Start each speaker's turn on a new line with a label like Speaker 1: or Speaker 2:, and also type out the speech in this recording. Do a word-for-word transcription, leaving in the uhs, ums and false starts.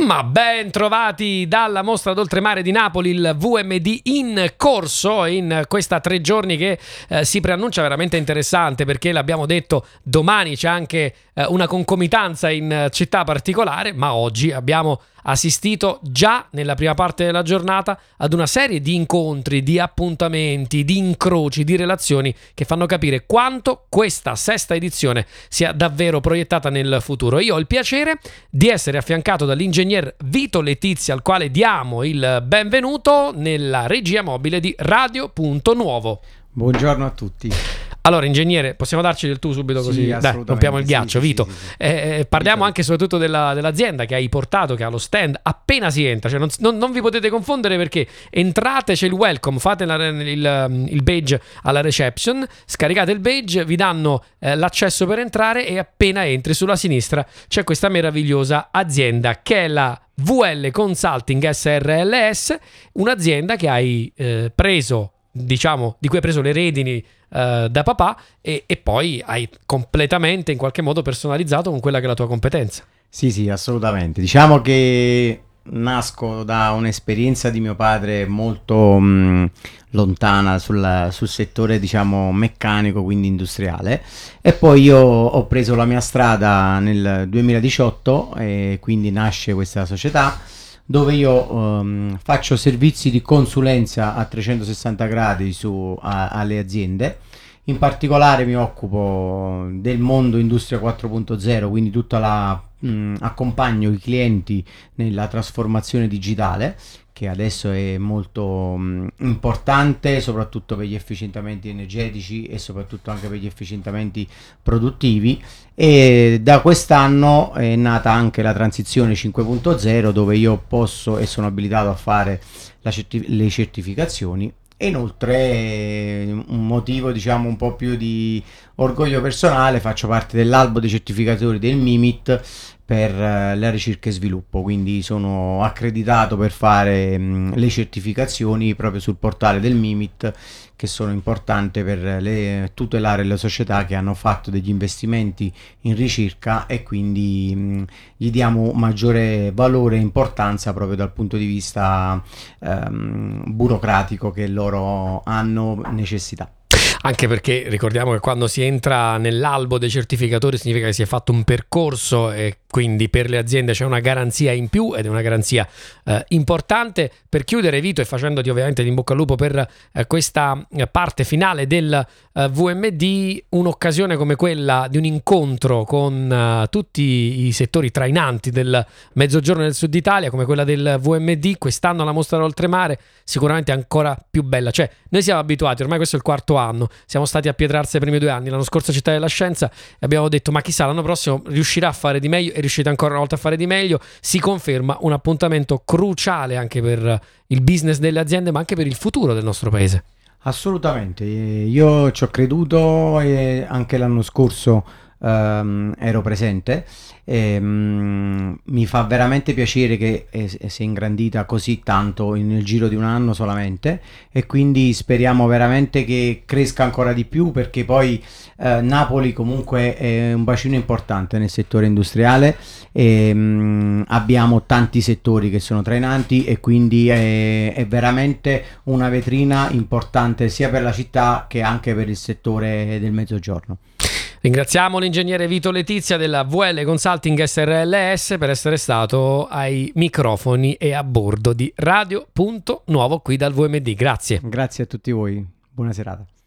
Speaker 1: Ma ben trovati dalla Mostra d'Oltremare di Napoli, il V M D in corso in questa tre giorni che eh, si preannuncia veramente interessante, perché l'abbiamo detto, domani c'è anche eh, una concomitanza in città particolare, ma oggi abbiamo assistito già nella prima parte della giornata ad una serie di incontri, di appuntamenti, di incroci, di relazioni che fanno capire quanto questa sesta edizione sia davvero proiettata nel futuro. Io ho il piacere di essere affiancato dall'ingegner Vito Letizia, al quale diamo il benvenuto nella regia mobile di Radio Punto Nuovo.
Speaker 2: Buongiorno a tutti.
Speaker 1: Allora, ingegnere, possiamo darci del tu subito, così
Speaker 2: sì,
Speaker 1: dai, rompiamo il ghiaccio,
Speaker 2: sì,
Speaker 1: Vito.
Speaker 2: Sì, sì, sì.
Speaker 1: Eh, parliamo anche soprattutto della, dell'azienda che hai portato, che ha lo stand appena si entra, cioè non, non, non vi potete confondere, perché entrate, c'è il welcome, fate la, il, il badge alla reception, scaricate il badge, vi danno eh, l'accesso per entrare, e appena entri sulla sinistra c'è questa meravigliosa azienda che è la V L Consulting S R L S, un'azienda che hai eh, preso, diciamo, di cui hai preso le redini uh, da papà, e, e poi hai completamente in qualche modo personalizzato con quella che è la tua competenza.
Speaker 2: Sì, sì, assolutamente. Diciamo che nasco da un'esperienza di mio padre molto mh, lontana sul, sul settore, diciamo, meccanico, quindi industriale, e poi io ho preso la mia strada nel duemiladiciotto, e quindi nasce questa società dove io um, faccio servizi di consulenza a trecentosessanta gradi su, a, alle aziende. In particolare mi occupo del mondo Industria quattro punto zero, quindi tutta la mh, accompagno i clienti nella trasformazione digitale, che adesso è molto mh, importante, soprattutto per gli efficientamenti energetici e soprattutto anche per gli efficientamenti produttivi. E da quest'anno è nata anche la transizione cinque punto zero, dove io posso e sono abilitato a fare la certi- le certificazioni. E inoltre, un motivo, diciamo, un po' più di orgoglio personale, faccio parte dell'albo dei certificatori del MIMIT per uh, la ricerca e sviluppo, quindi sono accreditato per fare mh, le certificazioni proprio sul portale del MIMIT, che sono importanti per le, tutelare le società che hanno fatto degli investimenti in ricerca, e quindi mh, gli diamo maggiore valore e importanza proprio dal punto di vista um, burocratico che loro hanno necessità.
Speaker 1: Anche perché ricordiamo che quando si entra nell'albo dei certificatori significa che si è fatto un percorso, e quindi per le aziende c'è una garanzia in più, ed è una garanzia eh, importante. Per chiudere, Vito, e facendoti ovviamente in bocca al lupo per eh, questa parte finale del eh, V M D, un'occasione come quella di un incontro con eh, tutti i settori trainanti del Mezzogiorno e del Sud Italia, come quella del V M D quest'anno alla Mostra d'Oltremare, sicuramente ancora più bella. Cioè, noi siamo abituati, ormai questo è il quarto anno, siamo stati a Pietrarsa i primi due anni, l'anno scorso a Città della Scienza, e abbiamo detto: ma chissà, l'anno prossimo riuscirà a fare di meglio, e riuscite ancora una volta a fare di meglio. Si conferma un appuntamento cruciale anche per il business delle aziende, ma anche per il futuro del nostro paese.
Speaker 2: Assolutamente, io ci ho creduto, e anche l'anno scorso um, ero presente, e um, mi fa veramente piacere che è, si è ingrandita così tanto nel giro di un anno solamente, e quindi speriamo veramente che cresca ancora di più, perché poi uh, Napoli comunque è un bacino importante nel settore industriale, e um, abbiamo tanti settori che sono trainanti, e quindi è, è veramente una vetrina importante sia per la città che anche per il settore del Mezzogiorno.
Speaker 1: Ringraziamo l'ingegnere Vito Letizia della V L Consulting S R L S per essere stato ai microfoni e a bordo di Radio Punto Nuovo qui dal V M D. Grazie.
Speaker 2: Grazie a tutti voi, buona serata.